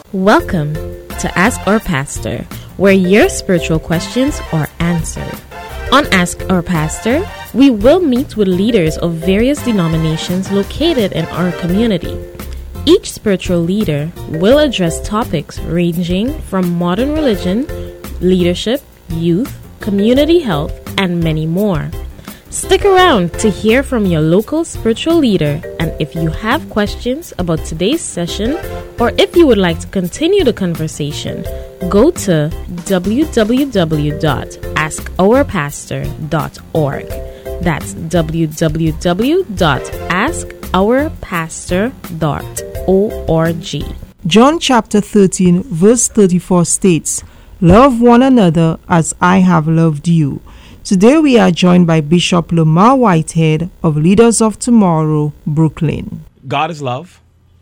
Welcome to Ask Our Pastor, where your spiritual questions are answered. On Ask Our Pastor, we will meet with leaders of various denominations located in our community. Each spiritual leader will address topics ranging from modern religion, leadership, youth, community health, and many more. Stick around to hear from your local spiritual leader, and if you have questions about today's session or if you would like to continue the conversation, go to www.askourpastor.org. That's www.askourpastor.org. John chapter 13 verse 34 states, "Love one another as I have loved you." Today we are joined by Bishop Lamar Whitehead of Leaders of Tomorrow, Brooklyn. God is love,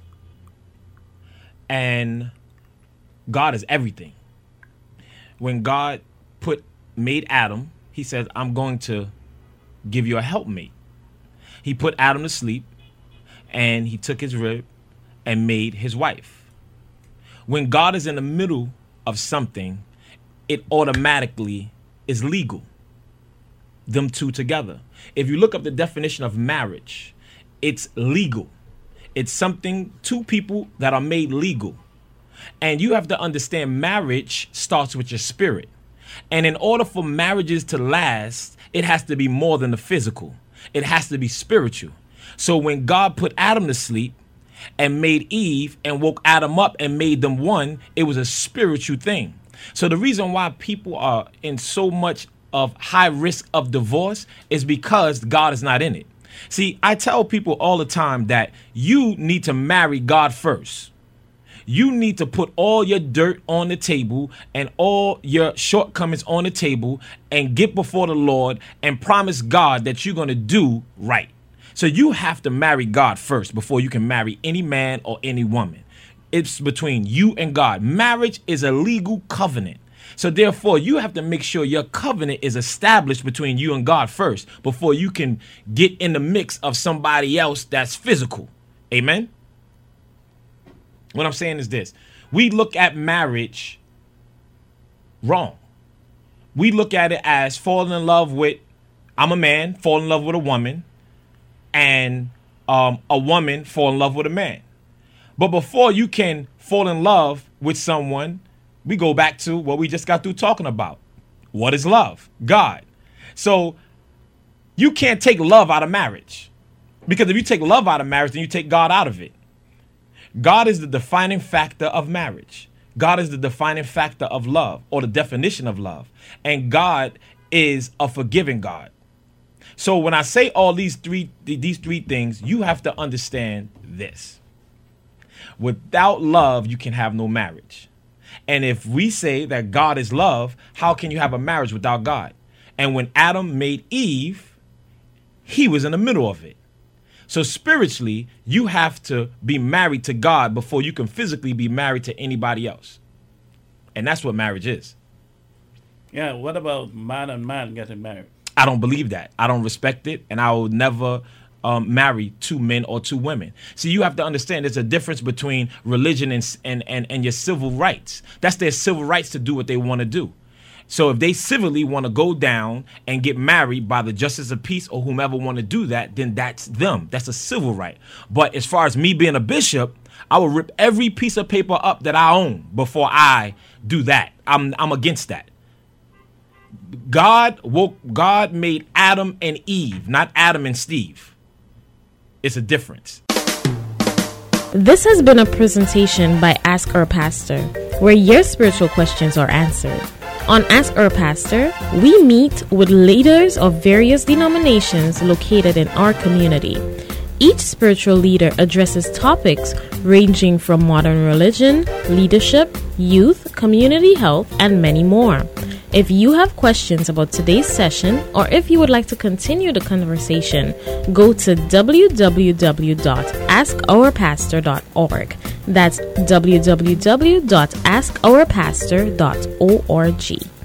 and God is everything. When God made Adam, he said, "I'm going to give you a helpmate." He put Adam to sleep, and he took his rib and made his wife. When God is in the middle of something, it automatically is legal. Them two together. If you look up the definition of marriage, it's legal. It's something, two people that are made legal. And you have to understand marriage starts with your spirit. And in order for marriages to last, it has to be more than the physical. It has to be spiritual. So when God put Adam to sleep and made Eve and woke Adam up and made them one, it was a spiritual thing. So the reason why people are in so much of high risk of divorce is because God is not in it. See, I tell people all the time that you need to marry God first. You need to put all your dirt on the table and all your shortcomings on the table and get before the Lord and promise God that you're going to do right. So you have to marry God first before you can marry any man or any woman. It's between you and God. Marriage is a legal covenant. So therefore, you have to make sure your covenant is established between you and God first before you can get in the mix of somebody else that's physical. Amen? What I'm saying is this. We look at marriage wrong. We look at it as falling in love with, I'm a man, fall in love with a woman, and a woman fall in love with a man. But before you can fall in love with someone, we go back to what we just got through talking about. What is love? God. So you can't take love out of marriage. Because if you take love out of marriage, then you take God out of it. God is the defining factor of marriage. God is the defining factor of love, or the definition of love. And God is a forgiving God. So when I say all these three things, you have to understand this. Without love, you can have no marriage. And if we say that God is love, how can you have a marriage without God? And when Adam made Eve, he was in the middle of it. So spiritually, you have to be married to God before you can physically be married to anybody else. And that's what marriage is. Yeah, what about man and man getting married? I don't believe that. I don't respect it. And I will never marry two men or two women. See, you have to understand there's a difference between religion and your civil rights. That's their civil rights to do what they want to do. So if they civilly want to go down and get married by the justice of peace or whomever want to do that, then that's them. That's a civil right. But as far as me being a bishop, I will rip every piece of paper up that I own before I do that. I'm against that. God made Adam and Eve, not Adam and Steve. It's a difference. This has been a presentation by Ask Our Pastor, where your spiritual questions are answered. On Ask Our Pastor, we meet with leaders of various denominations located in our community. Each spiritual leader addresses topics ranging from modern religion, leadership, youth, community health, and many more. If you have questions about today's session, or if you would like to continue the conversation, go to www.askourpastor.org. That's www.askourpastor.org.